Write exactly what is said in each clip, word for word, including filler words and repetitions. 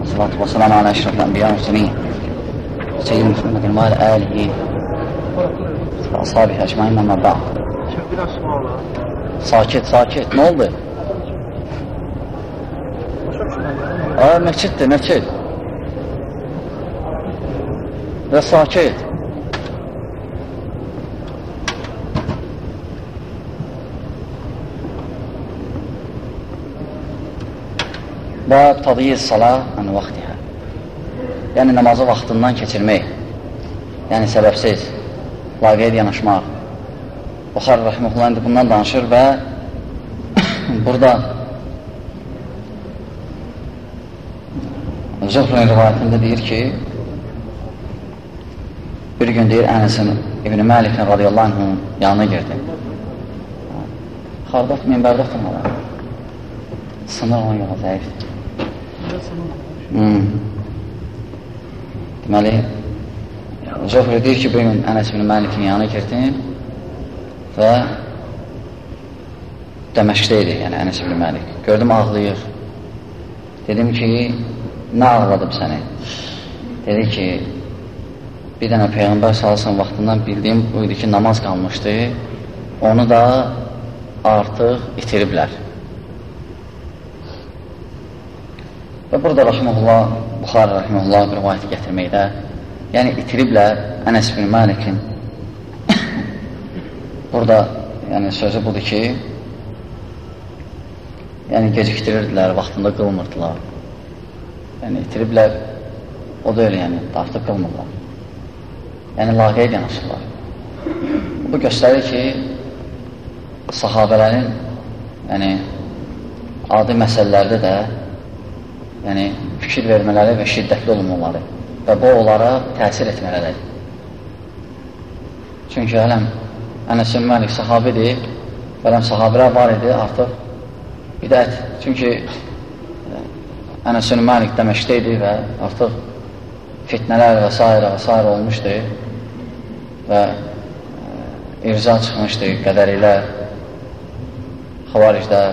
والصلاة والسلام على أشرف الأنبياء والمرسلين سيدنا محمد وعلى آله وأصحابه أجمعين أما بعد. Sakit, sakit. Ne oldu? Aa, məsciddir, məscid. Və sakit. Bəb tadiyyiz salah ən vaxtihə. Yəni, namazı vaxtından keçirmək. Yəni, səbəbsiz, laqeyd yanaşmaq. Buxari rəhməhullah indi bundan danışır və burada Zührün rivayətində deyir ki, bir gün deyir, Ənəsin İbn-i Məlikin radiyallahu anhın yanına girdi. Xardaq minbərdə oturmalar. Sınır ona yola zəifdir. Hmm. Deməli, Zührü deyir ki, bir gün Ənəs İbn-i Məlikin yanına girdim və Dəməşqdə idi, yəni Ənəs İbn-i Məlik. Gördüm, ağlayır. Dedim ki, nə ağladım səni? Dedi ki, bir dənə Peyğəmbər salsın vaxtından bildiyim buydu ki, namaz qalmışdı, onu da artıq itiriblər. Və burada Rəhməhullah, Buxari Rəhməhullah bir rivayəti gətirməkdə, yəni itiriblər Ənəs ibn Məlikin. Burada yəni, sözü budur ki, yəni gecikdirirdilər, vaxtında qılmırdılar. Yəni itiriblər, o da öyle yəni, artıq qılmırlar. Yəni laqeyd yanaşırlar. Bu göstərir ki, sahabələrin yəni, adi məsələlərdə də yəni, fikir vermələri və şiddətli olmaları və bu onlara təsir etmələri. Çünki hələm Ənəs ibn Məlik sahabidir, hələm sahabilər var idi artıq bidət. Çünki Ənəs ibn Məlik Dəməşqdə idi və artıq fitnələr və s. və s. olmuşdu və irza çıxmışdı, qədərilər, xavariclər,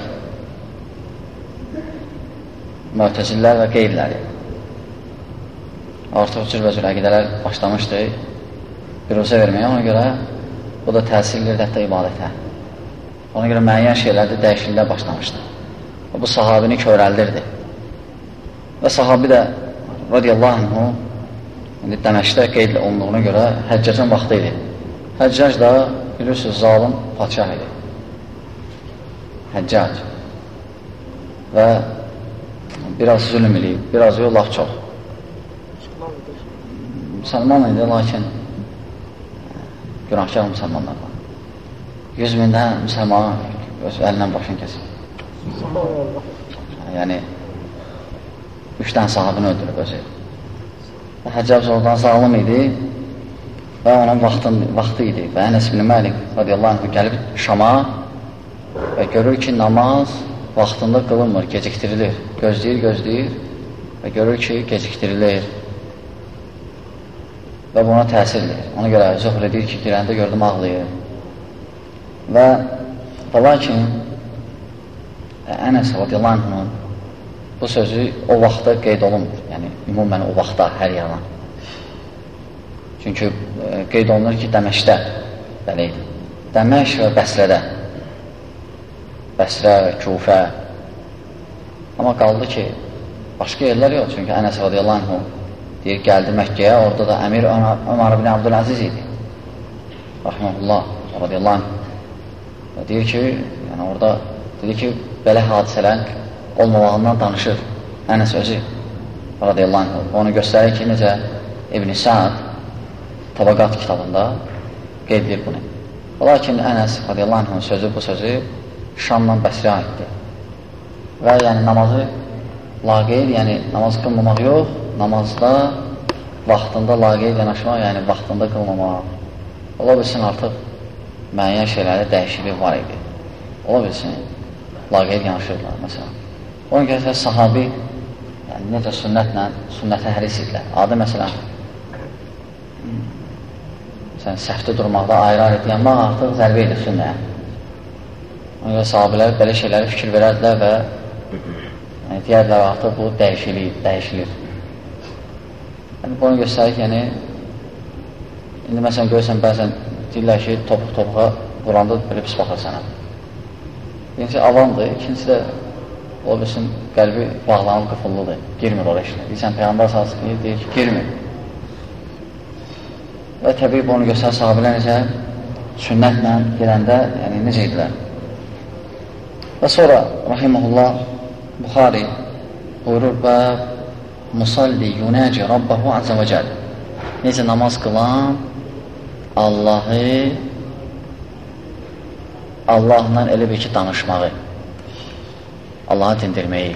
müətəzillər və qeyrləri. Artıq cürbəcür əqidələr başlamışdı biruzə verməyə, ona görə bu da təsirlidir hətta ibadətə. Ona görə müəyyən şeylərdə dəyişikliklər başlamışdı. Bu sahabini körəldirdi. Və sahabi də radiyallahu anhu Dəməşqdə qeyd olunduğuna görə Həccacın vaxtı idi. Həccac da bilirsiniz, zalim padişah idi. Həccac. Və biraz zülüm eləyib, biraz yox, laf çox. Müsəlman idi, lakin günahkar müsəlmanlardan. Yüz mindən müsəlman öz əlindən başını kəsib. Yəni, üç dənə sahabini öldürüb özü. Həccac oradan zalim idi və onun vaxtın, vaxtı idi. Və Ənəs ibn Məlik radiyallahu anh gəlib Şama və görür ki, namaz vaxtında qılınmır, geciktirilir. Gözləyir, gözləyir və görür ki, geciktirilir və buna təsirlir. Ona görə Zühr edir ki, girəndə gördüm, ağlayır. Və və lakin Ənəs radiyallahu anh'ın bu sözü o vaxtda qeyd olunmur. Yəni, ümumən o vaxtda hər yalan. Çünki e, qeyd olunur ki, Dəməşqdə bələydi. Dəməşq və Bəsrədə. Bəsrə, Kufə. Amma qaldı ki, başqa yerlər yox. Çünki Ənəs radiyallahu anh deyir, gəldi Məkkəyə, orada da Əmir Ömər ibn Abdüləziz idi. Rəhməhullah radiyallahu anh. Deyir ki, yəni orada dedi ki, belə hadisələr olmamağından danışır Ənəs özü radiyallahu anh. Onu göstərir ki, necə İbn-i Sa'd Tabaqat kitabında qeyd edir bunu. Lakin Ənəs radiyallahu anh'ın sözü, bu sözü Şamdan Bəsrə aiddir. Və yəni namazı laqeyd, yəni namaz qılmamaq yox, namazda vaxtında laqeyd yanaşmaq, yəni vaxtında qılmamaq. Ola bilsin artıq müəyyən şeylərdə dəyişiklik var idi. Ola bilsin laqeyd yanaşırlar, məsələn. Ona görə sahabi yəni, necə sünnətlə, sünnətə həris idilər. Adı məsələn, məsələn, səhvdə durmaqda ayrı-ayrı deyənmək artıq zərbə edir sünnəyə. Ona görə sahabilər belə şeyləri fikir verərdilər və yəni, deyərdilər artıq bu dəyişilir, dəyişilir. Yəni, bunu göstərir ki, yəni, indi məsələn, görürsən, bəzən deyirlər ki, topuq-topuğa Quranda belə pis baxır sənə. Birincisi, avamdır, ikincisi də o bilsin, qəlbi bağlanıb, qıfıllıdır, girmir oraya işlə. Deyirsən, Peyğəmbər sallallahu əleyhi və səlləm deyir ki, girmir. Və təbii bunu göstərir, sahabilər necə sünnətlə girəndə, yəni necə idilər. Və sonra, rahiməhullah, Buxari buyurur və musalli yunaci Rabbahu azza və cəl. Necə namaz qılan Allahı Allahla elə bir ki, danışmağı, Allahı dindirməyi.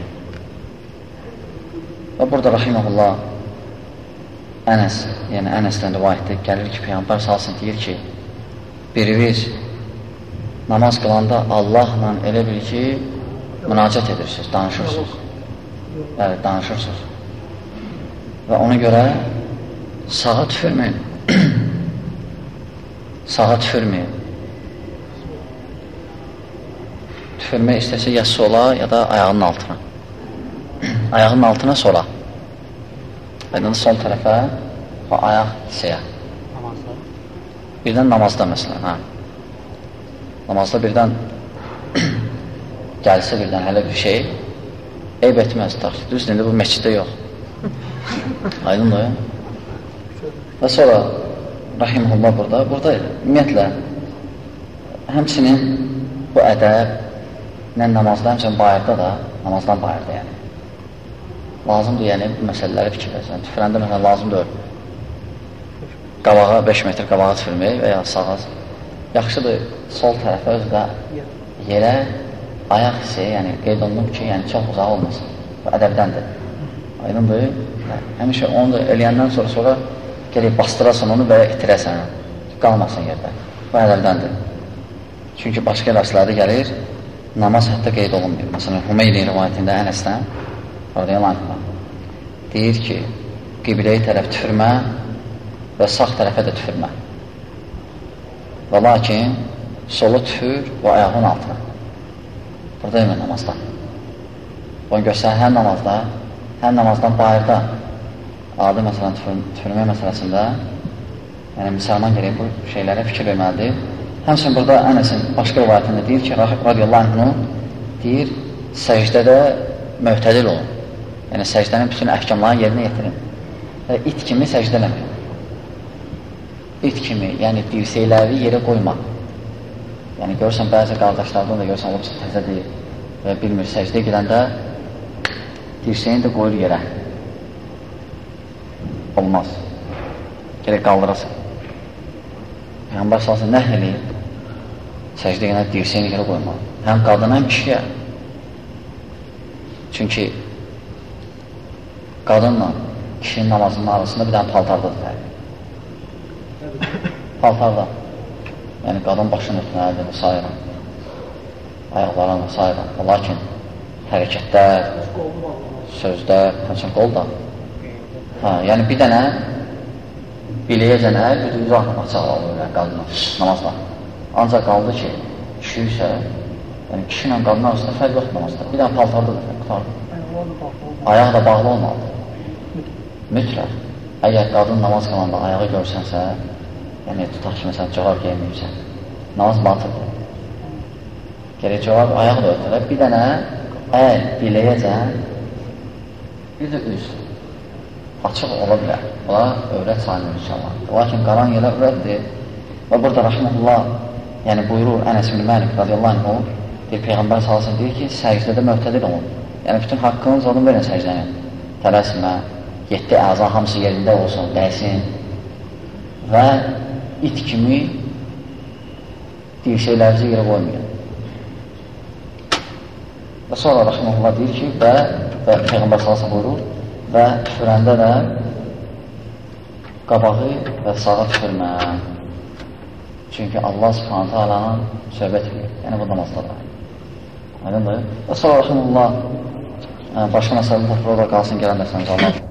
Və burada rahiməhullah Ənəs, yəni Ənəsdən rivayətdə gəlir ki, Peyğəmbər salsın deyir ki, biriniz namaz qılanda Allahla elə bir ki, münacət edirsiniz, danışırsınız. Bəli, danışırsınız. Və ona görə sağa tüfürməyin. Sağa tüfürməyin. Tüfürmək istəsə ya sola, ya da ayağının altına. Ayağının altına sola. Aydın sol tərəfə və ayaq hissəyə. Birdən namazda məsələn, hə. Namazda birdən gəlsə birdən hələ bir şey eyb etməz, taxşı. Düzdür, indi bu məsciddə yox. Aydın da ya. Və sonra rahiməhullah burada, burada ümumiyyətlə həmçinin bu ədəb nə namazda, həmçinin bayırda da, namazdan bayırda yəni. Lazımdır, yəni bu məsələləri fikirləsən. Tüfürəndə məsələn lazımdır qabağa, beş metr qabağa tüfürmək və ya sağa. Yaxşıdır, sol tərəfə özdə yerə ayaq hissi, yəni qeyd olunub ki, yəni çox uzaq olmasın. Bu ədəbdəndir. Aydındır. Həmişə onu da eləyəndən sonra sonra gerək bastırasan onu və ya itirəsən. Qalmasın yerdə. Bu ədəbdəndir. Çünki başqa dərslərdə gəlir, namaz hətta qeyd olunmuyor. Məsələn, Hümeyli rivayətində Ənəsdən radiyallahu anh deyir ki, qibləyə tərəf tüfürmə və sağ tərəfə də tüfürmə. Və lakin solu tüfür və ayağın altına. Burada demə namazda. Bunu göstərir hər namazda, hər namazdan bayırda adi məsələn tüfürmək məsələsində yəni müsəlman gerək bu şeylərə fikir verməlidir. Həmçinin burada Ənəsin başqa rivayətində deyir ki, radiyallahu anh deyir, səcdədə möhtədil olun. Yəni səcdənin bütün əhkamlarını yerinə yetirin. Və it kimi səcdə eləmək. İt kimi, yəni dirsəkləri yerə qoyma. Yəni görürsən, bəzi qardaşlardan da görürsən, o təzə deyir və bilmir, səcdə gedəndə dirsəyini də qoyur yerə. Olmaz. Gerək qaldırasın. Peyğəmbər salsın, nə eləyib? Səcdə gedəndə dirsəyini yerə qoyma. Həm qadın, həm kişiyə. Çünki qadınla kişinin namazının arasında bir dənə paltardadır. Paltarda. Yəni, qadın başını etməlidir və s. Ayaqlarına və s. Lakin hərəkətlər, sözlər, həmçin qol da. Hə, yəni, bir dənə biləyəcənə bir də yüzü axı açaq alır qadına, namazda. Ancaq qaldı ki, kişi isə, yəni kişi ilə qadın arasında fərq yoxdur namazda. Bir dənə paltardadır, qutardır. Ayaq da bağlı olmalıdır. Mütləq. Əgər qadın namaz qılanda ayağı görsənsə, yəni tutaq ki, məsələn, cavab geyinməyibsən, namaz batırdır. Gerək cavab ayaq da ötürər. Bir dənə əl biləyəcən, bir də üz açıq ola bilər. Ola övrət sayılır inşallah. Lakin qaran yerə övrətdir. Və burada rahiməhullah, yəni buyurur Ənəs ibn Məlik radiyallahu anh, bir Peyğəmbər salsın deyir ki, səcdədə möhtədir olun. Yəni bütün haqqınız olun verin səcdənin. Tələsmə, yeddi əza hamısı yerində olsun, dəysin və it kimi dirsəklərinizi yerə qoymayın. Və sonra rahiməhullah deyir ki, və, və Peyğəmbər salsın buyurur və tüfürəndə də qabağı və sağa tüfürmə. Çünki Allah subhanətə alanın söhbət edir. Yəni bu namazda da. Aydındır. Və sonra rahiməhullah başqa məsələdə burada qalsın gələn dərsəniz Allah.